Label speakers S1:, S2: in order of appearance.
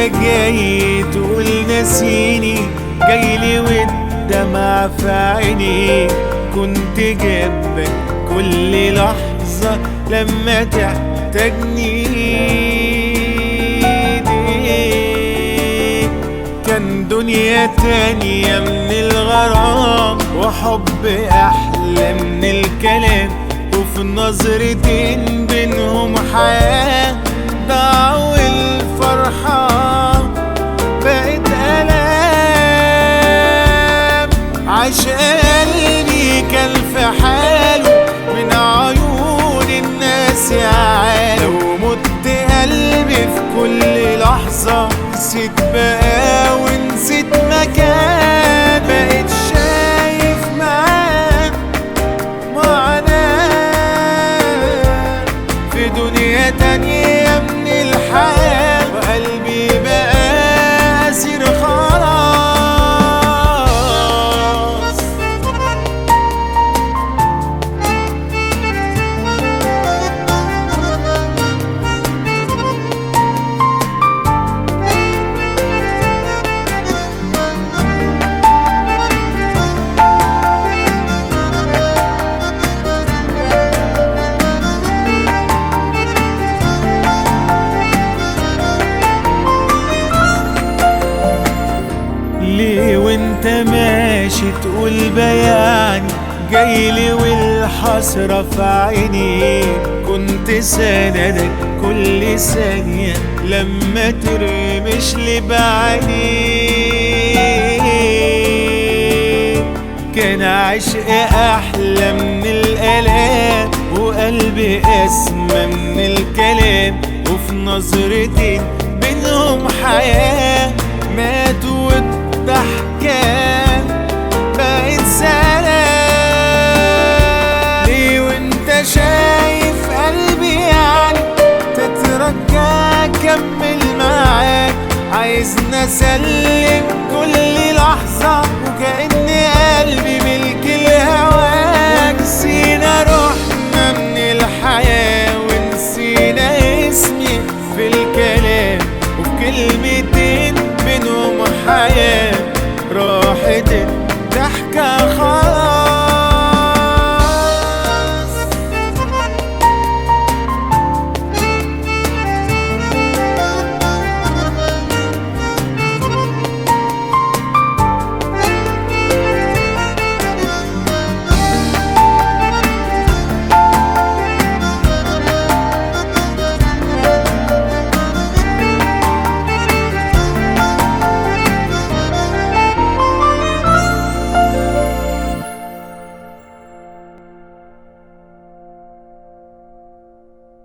S1: جاي تقول نسيني، جايلي والدمع في عيني، كنت جنبك كل لحظة لما تحتاجني. كان دنيا تانية من الغرام وحب أحلى من الكلام، وفي نظرتين بينهم حياة ضاعوا الفرحة بقت ألام. عاش قلبي كان في حاله من عيون الناس يا عالم، لو مت قلبي في كل لحظة نسيت بقى ونسيت مكان، بقيت شايف معاه معاناة في دنيا تانية من الحياة، وقلبي بقى أسير خلاص. ليه وانت ماشي تقول بياني، جايلي والحسرة في عيني، كنت سندك كل ثانية لما ترمش لي بعيني. كان عشق أحلى من الآلام، وقلبي أسمى من الكلام، وفي نظرتين بينهم حياة ماتوا والضحكة بقت سلام. ليه وانت شايف قلبي يعني تترجى أكمل معاك، عايزني أسلم كل لحظة وكأن قلبي ملك الهواك. نسينا روحنا من الحياة ونسينا اسمي في الكلام، وفي كلمتين بينهم حياة راحت الضحكة خالص.